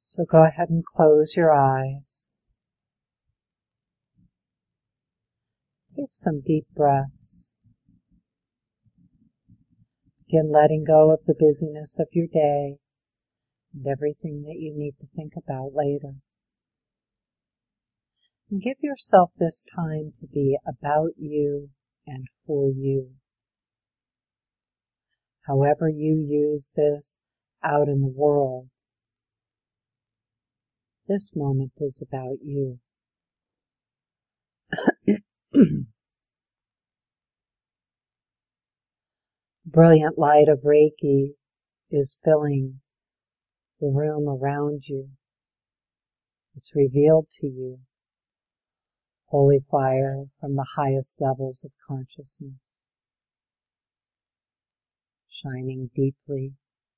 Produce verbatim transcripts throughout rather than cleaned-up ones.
So go ahead and close your eyes. Take some deep breaths. Begin letting go of the busyness of your day and everything that you need to think about later. And give yourself this time to be about you and for you. However you use this out in the world, this moment is about you. Brilliant light of Reiki is filling the room around you. It's revealed to you. Holy fire from the highest levels of consciousness, shining deeply,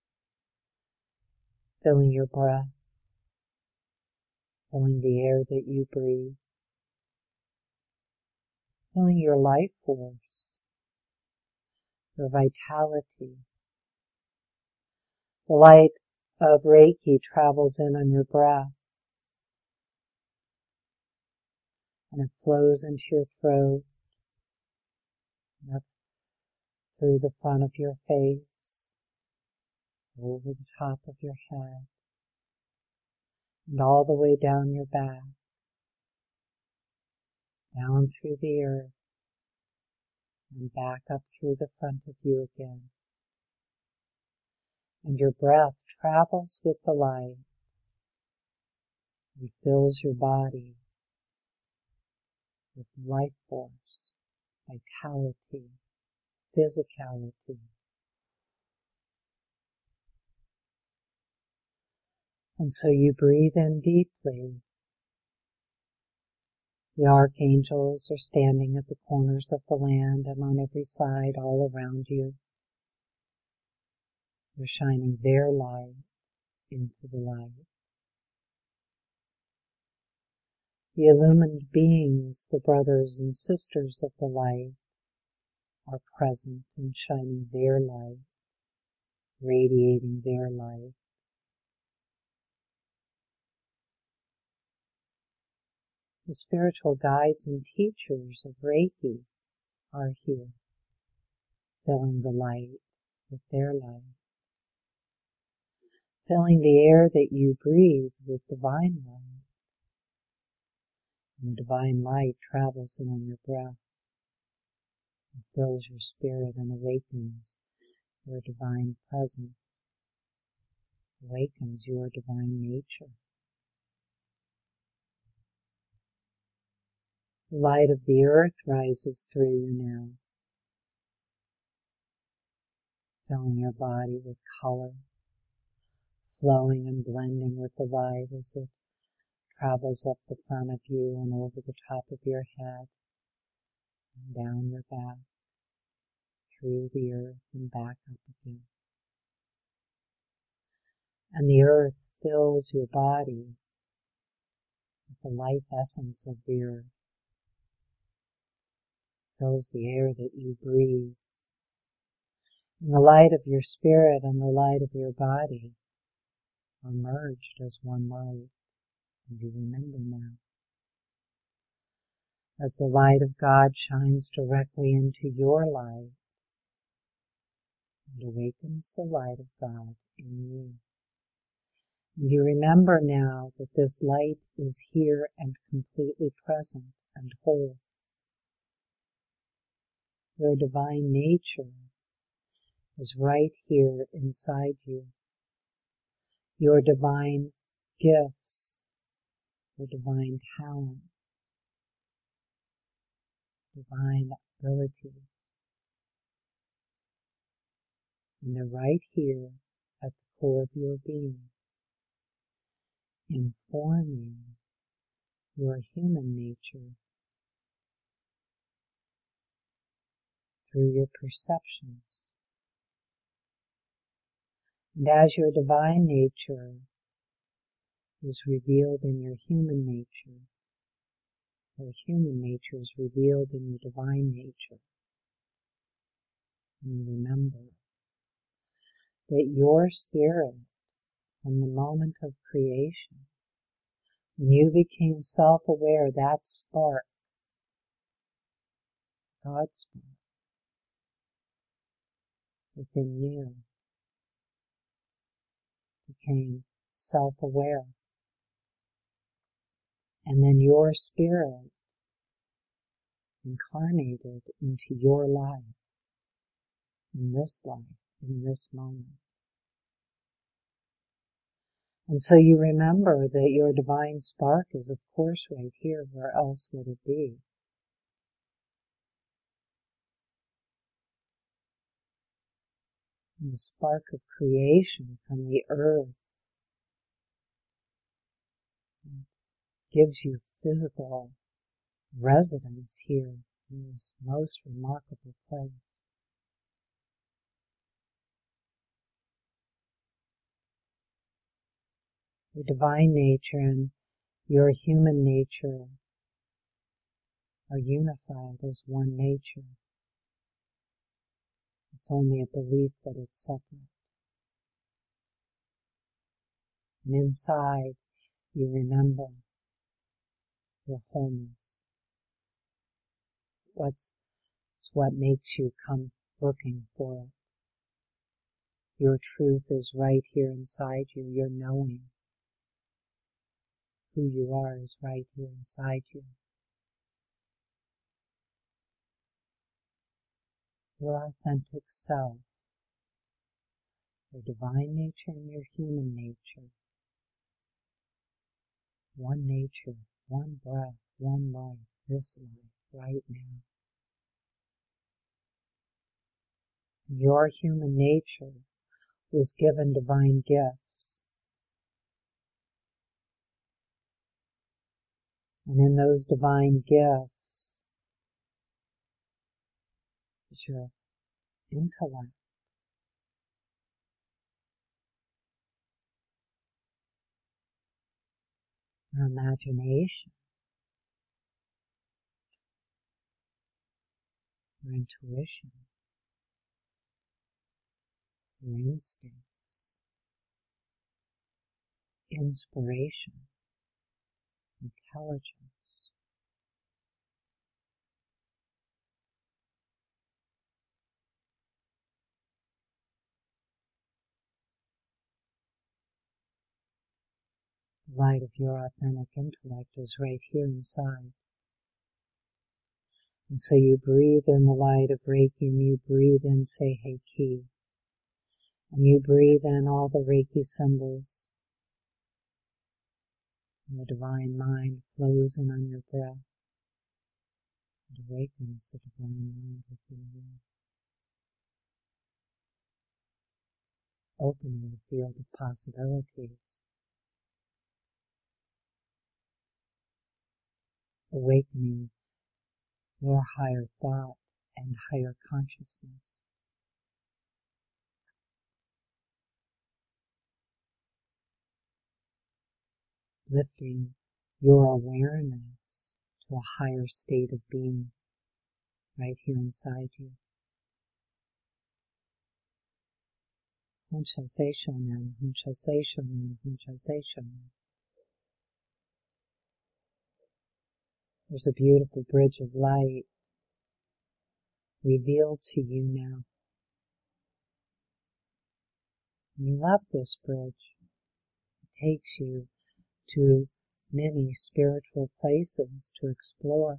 filling your breath, filling the air that you breathe, filling your life force, your vitality. The light of Reiki travels in on your breath, and it flows into your throat, and up through the front of your face, over the top of your head, and all the way down your back, down through the earth, and back up through the front of you again. And your breath travels with the light and fills your body with life force, vitality, physicality. And so you breathe in deeply. The archangels are standing at the corners of the land and on every side all around you. They're shining their light into the light. The illumined beings, the brothers and sisters of the light, are present and shining their light, radiating their light. The spiritual guides and teachers of Reiki are here, filling the light with their light, filling the air that you breathe with divine light. And the divine light travels in on your breath and fills your spirit and awakens your divine presence, awakens your divine nature. The light of the earth rises through you now, filling your body with color, flowing and blending with the light as it travels up the front of you and over the top of your head, and down your back, through the earth and back up again. And the earth fills your body with the life essence of the earth, fills the air that you breathe. And the light of your spirit and the light of your body are merged as one light. And you remember now. As the light of God shines directly into your light and awakens the light of God in you. And you remember now that this light is here and completely present and whole. Your divine nature is right here inside you. Your divine gifts, your divine talents, divine abilities. And they're right here at the core of your being, informing your human nature through your perceptions. And as your divine nature is revealed in your human nature, your human nature is revealed in your divine nature. And you remember that your spirit from the moment of creation. When you became self-aware, that spark, God's spark, within you became self-aware. And then your spirit incarnated into your life, in this life, in this moment. And so you remember that your divine spark is, of course, right here. Where else would it be? And the spark of creation from the earth gives you physical residence here in this most remarkable place. Your divine nature and your human nature are unified as one nature. It's only a belief that it's separate. And inside, you remember your wholeness. What's, it's what makes you come looking for it. Your truth is right here inside you. Your knowing who you are is right here inside you. Your authentic self, your divine nature and your human nature. One nature, one breath, one life, this life, right now. Your human nature was given divine gifts. And in those divine gifts is your intellect. Your imagination. Your intuition. Your instincts. Inspiration. Intelligence. The light of your authentic intellect is right here inside. And so you breathe in the light of Reiki, and you breathe in Seiheki. And you breathe in all the Reiki symbols. And the divine mind flows in on your breath. It awakens the divine mind within you, opening the field of possibilities, awakening your higher thought and higher consciousness. Lifting your awareness to a higher state of being right here inside you. Honshase shonen, honshase shonen, honshase shonen. There's a beautiful bridge of light revealed to you now. You love this bridge. It takes you to many spiritual places to explore.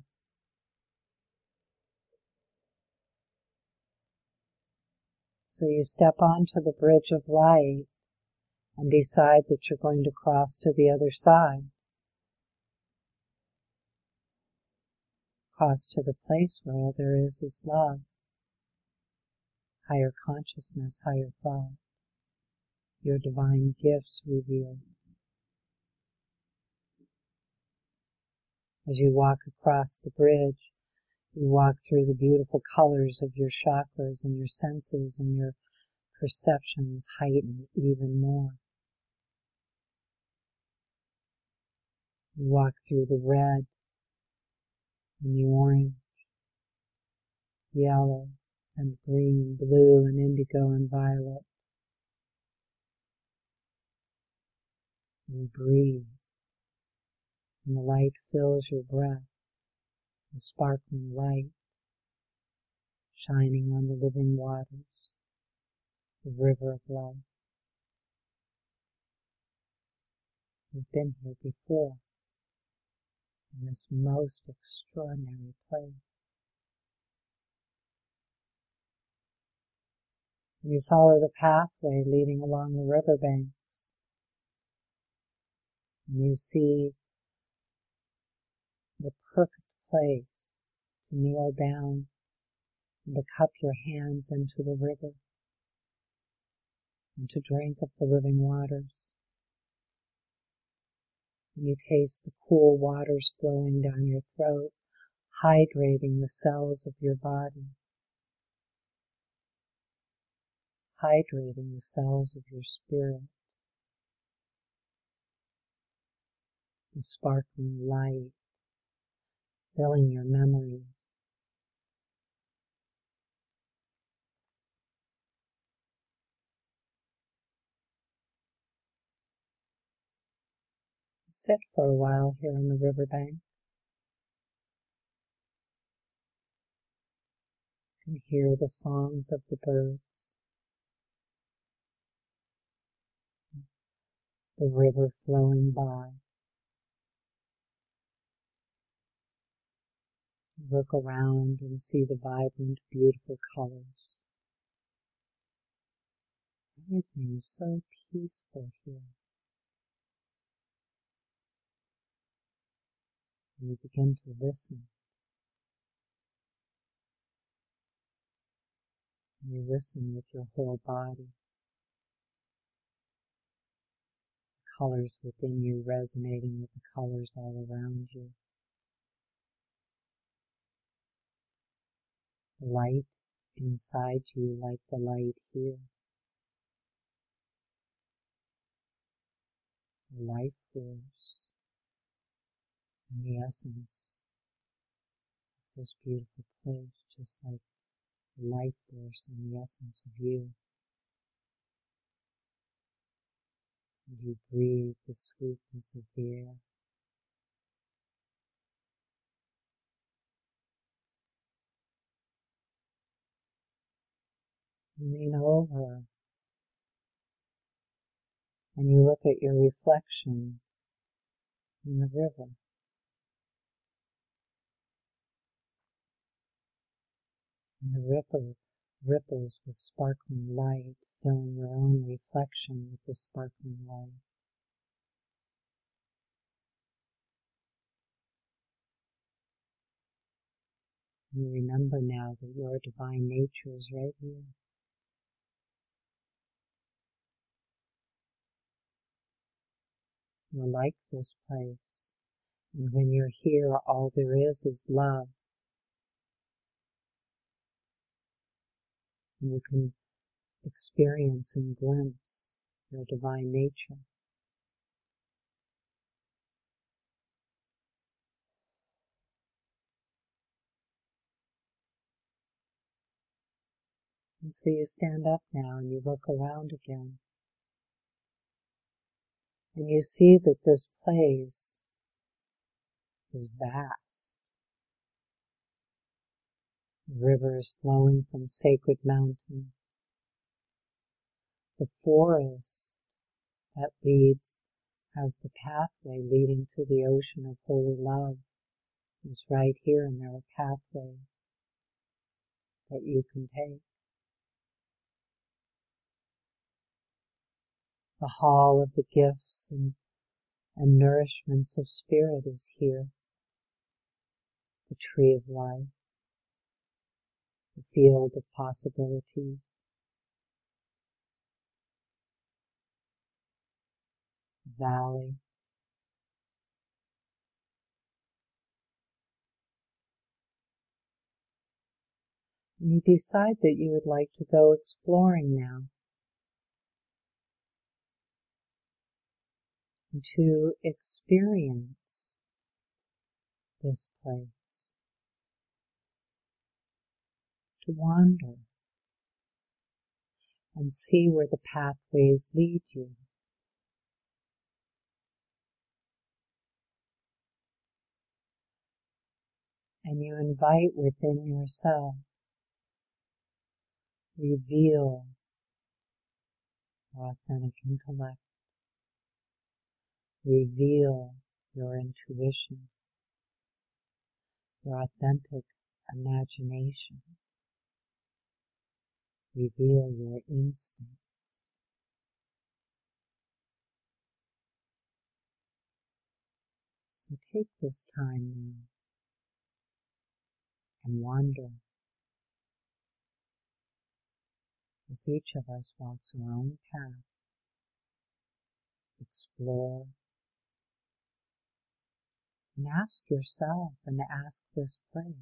So you step onto the bridge of light and decide that you're going to cross to the other side. Cross to the place where all there is is love, higher consciousness, higher thought, your divine gifts revealed. As you walk across the bridge, you walk through the beautiful colors of your chakras, and your senses and your perceptions heighten even more. You walk through the red and the orange, yellow and green, blue and indigo and violet. You breathe, and the light fills your breath, the sparkling light shining on the living waters, the river of life. You've been here before, in this most extraordinary place. You follow the pathway leading along the riverbanks, and you see the perfect place to kneel down and to cup your hands into the river and to drink of the living waters. And you taste the cool waters flowing down your throat, hydrating the cells of your body, hydrating the cells of your spirit. The sparkling light filling your memory. Sit for a while here on the riverbank. You can hear the songs of the birds, the river flowing by. Look around and see the vibrant, beautiful colors. Everything is so peaceful here. And you begin to listen. And you listen with your whole body. The colors within you resonating with the colors all around you. The light inside you like the light here. The life force and the essence of this beautiful place, just like the life force and the essence of you. And you breathe the sweetness of the air. You lean over and you look at your reflection in the river. And the river ripples with sparkling light, filling your own reflection with the sparkling light. You remember now that your divine nature is right here. You're like this place, and when you're here, all there is is love. And you can experience and glimpse your divine nature. And so you stand up now and you look around again. And you see that this place is vast. Rivers flowing from sacred mountains. The forest that leads, has the pathway leading to the ocean of holy love is right here, and there are pathways that you can take. The hall of the gifts and, and nourishments of spirit is here. The tree of life, the field of possibilities. The valley. And you decide that you would like to go exploring now. And to experience this place. To wander and see where the pathways lead you. and you invite within yourself, reveal your authentic intellect, reveal your intuition, your authentic imagination, reveal your instinct. So take this time now and wander as each of us walks our own path. Explore and ask yourself and ask this place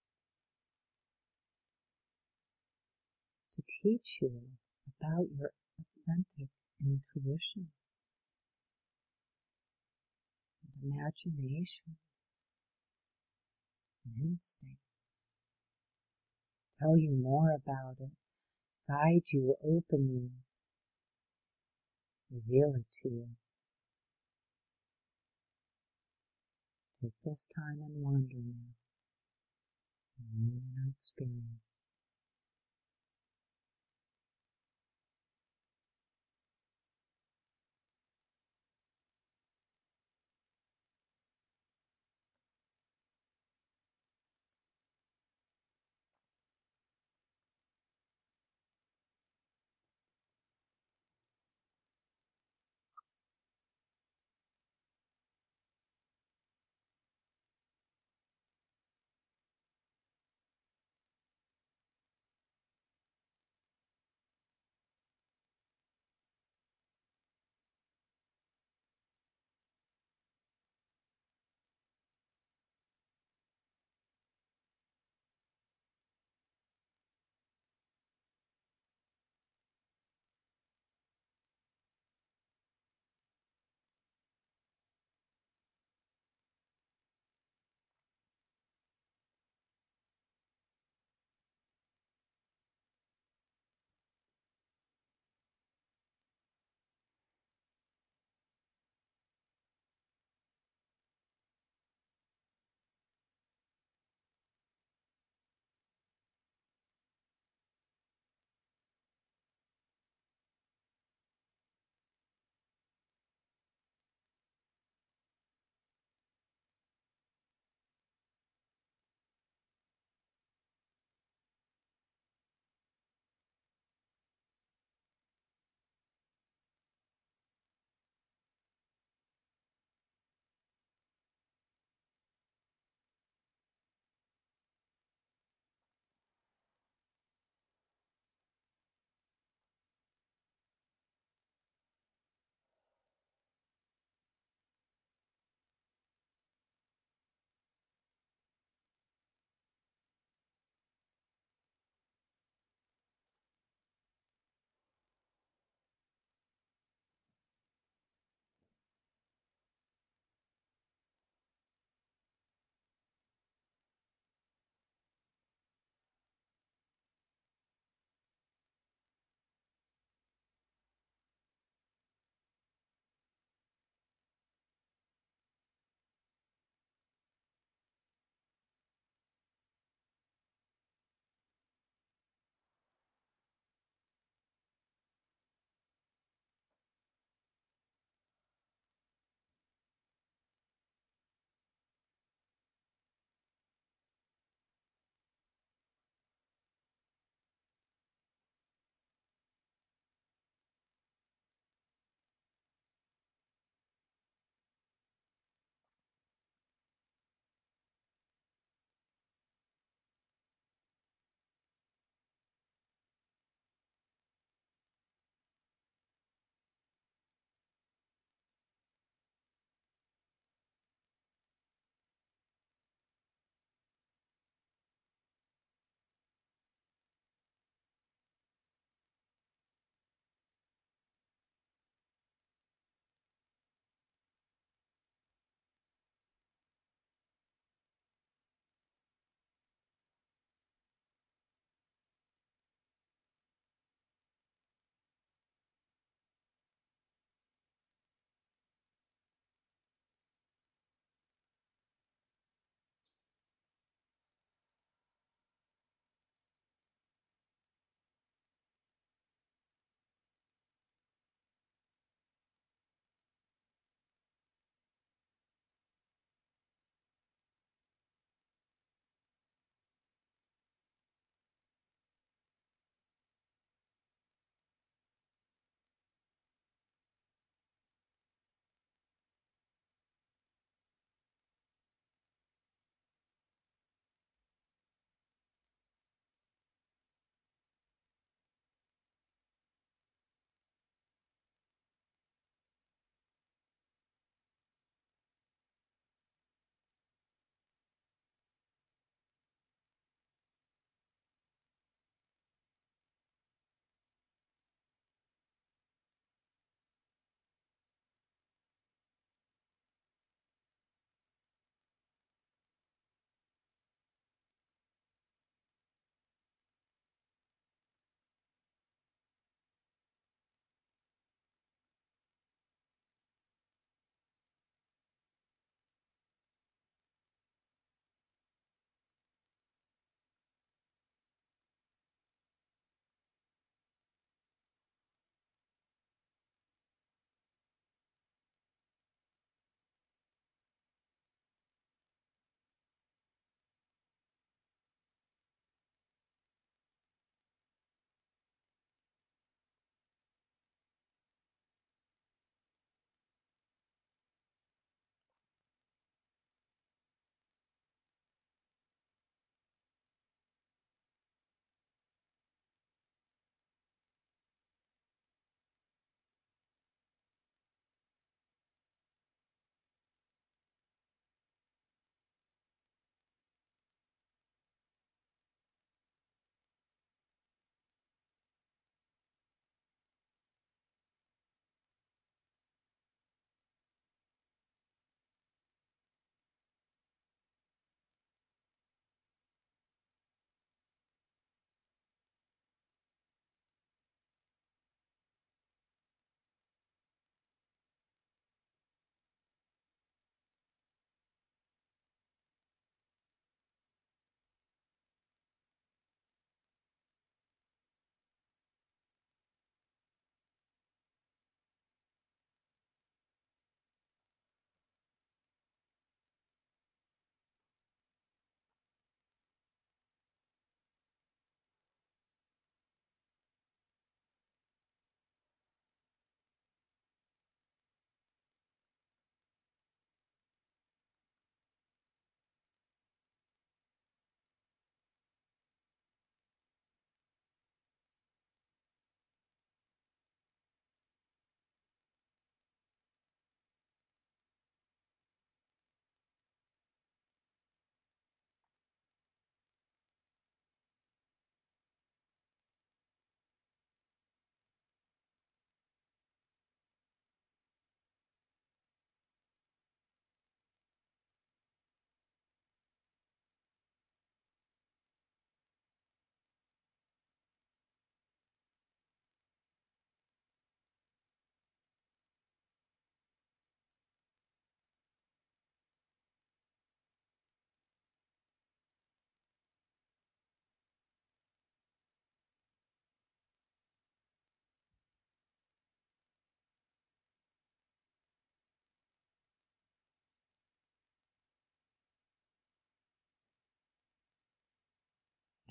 to teach you about your authentic intuition and imagination and instinct. Tell you more about it, guide you, open you, reveal it to you. Take this time and wander now, alone in our experience.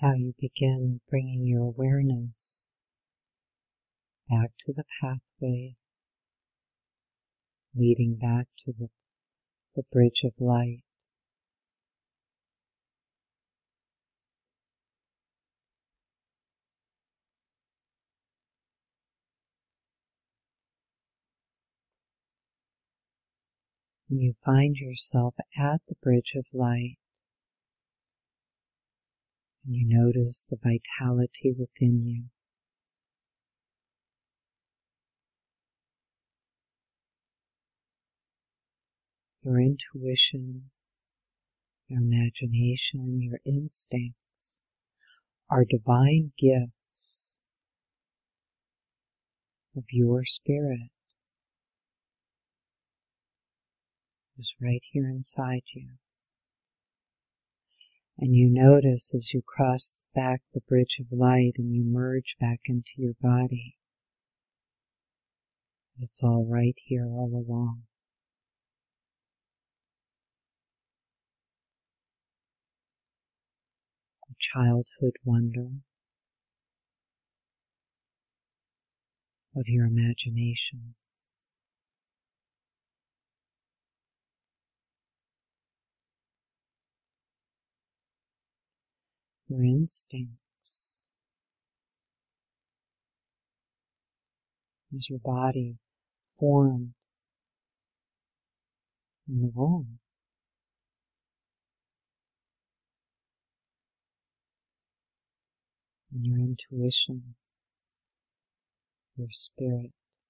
Now you begin bringing your awareness back to the pathway, leading back to the, the bridge of light. And you find yourself at the bridge of light, and you notice the vitality within you. Your intuition, your imagination, your instincts are divine gifts of your spirit. It's right here inside you. And you notice as you cross back the bridge of light and you merge back into your body, it's all right here all along. A childhood wonder of your imagination. Your instincts as your body formed in the womb. And your intuition, your spirit.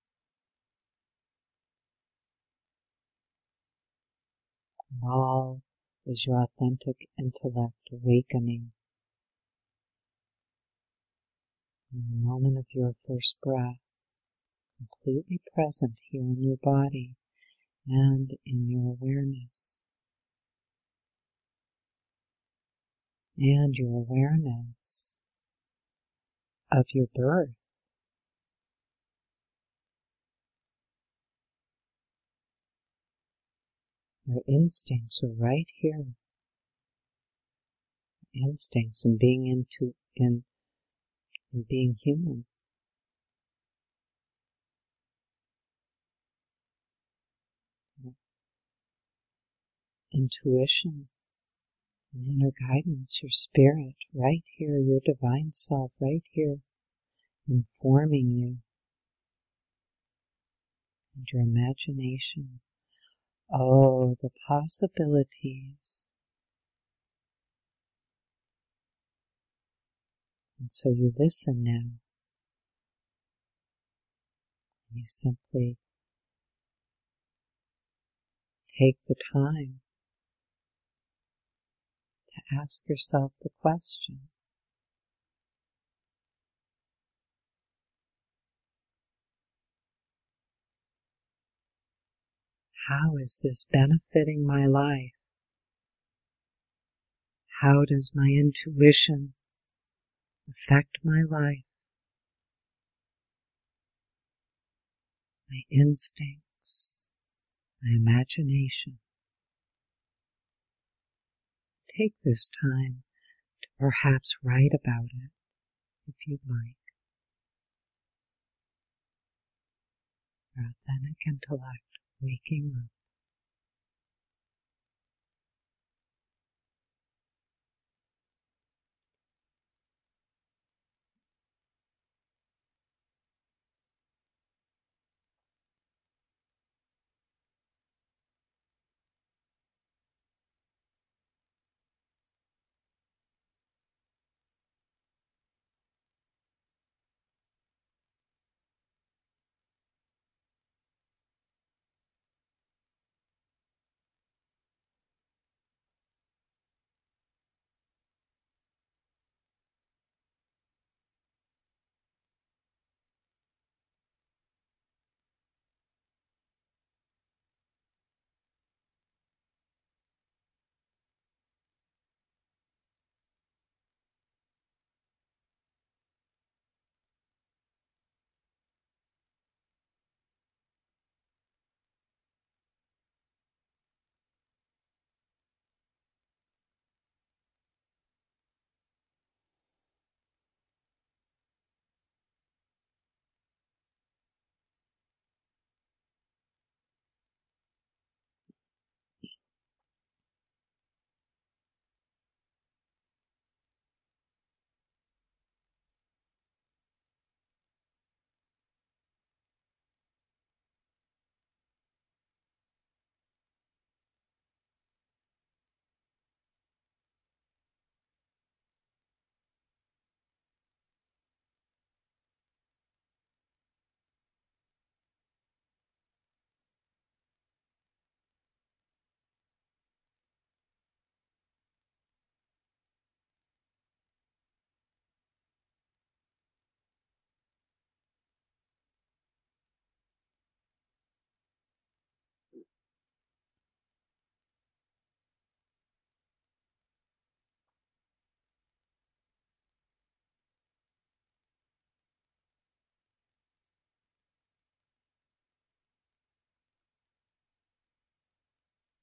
And all is your authentic intellect awakening in the moment of your first breath, completely present here in your body and in your awareness. And your awareness of your birth. Your instincts are right here. Instincts and being into in, in being human. Intuition and inner guidance, your spirit right here, your divine self right here, informing you. And your imagination. Oh, the possibilities. And so you listen now. And you simply take the time to ask yourself the question, how is this benefiting my life? How does my intuition affect my life? My instincts, my imagination. Take this time to perhaps write about it if you'd like. Your authentic intellect waking up.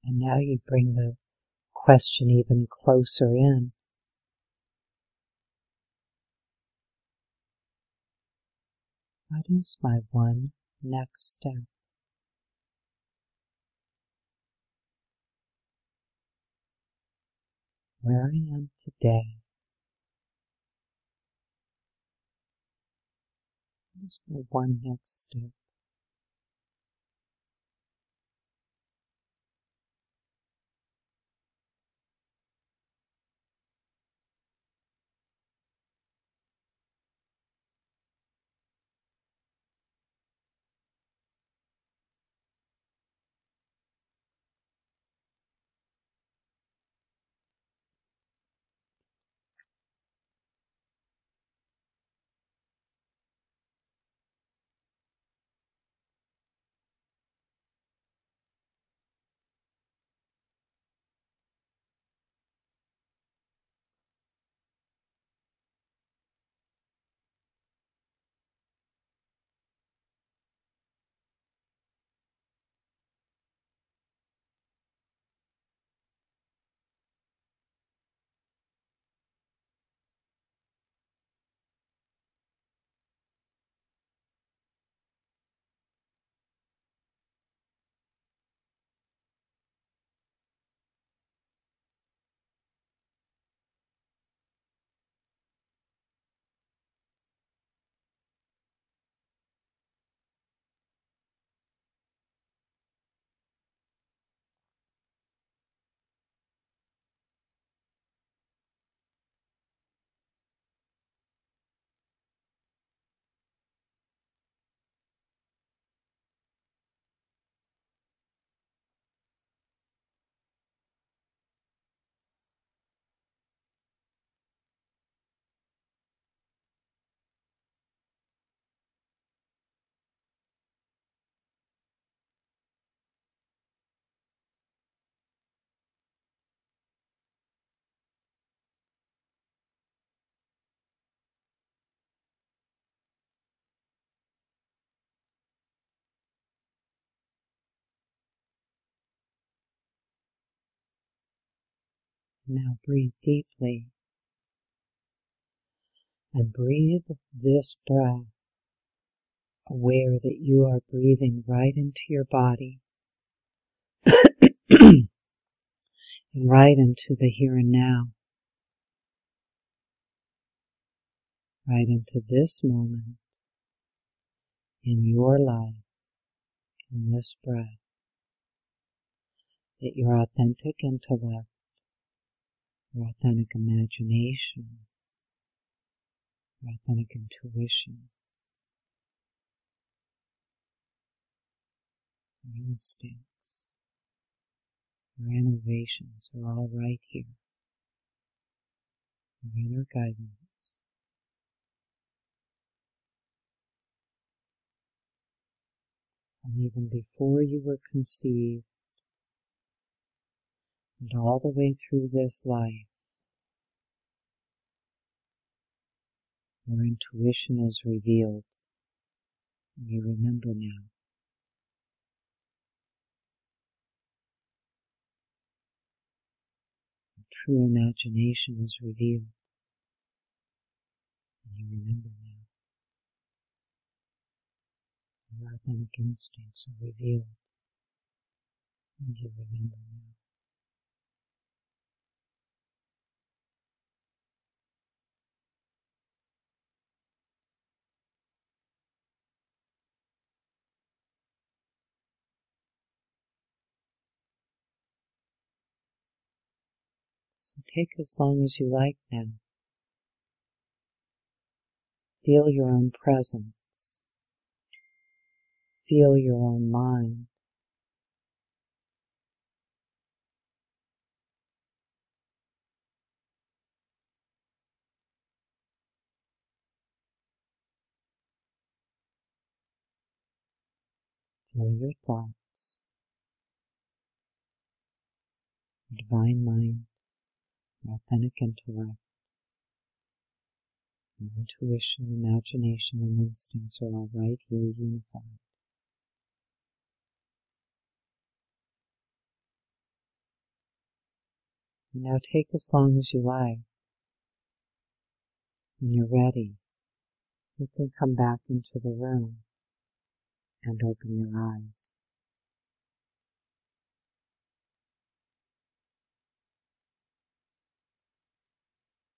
And now you bring the question even closer in. What is my one next step? Where I am today, what is my one next step? Now breathe deeply and breathe this breath, aware that you are breathing right into your body and right into the here and now, right into this moment in your life, in this breath, that your authentic intellect, your authentic imagination, your authentic intuition, your instincts, your innovations are all right here. Your inner guidance. And even before you were conceived, and all the way through this life, your intuition is revealed, and you remember now. Your true imagination is revealed, and you remember now. Your authentic instincts are revealed, and you remember now. So take as long as you like now. Feel your own presence. Feel your own mind. Feel your thoughts. Your divine mind, your authentic intellect, your intuition, imagination, and instincts are all right here unified. And now take as long as you like. When you're ready, you can come back into the room and open your eyes.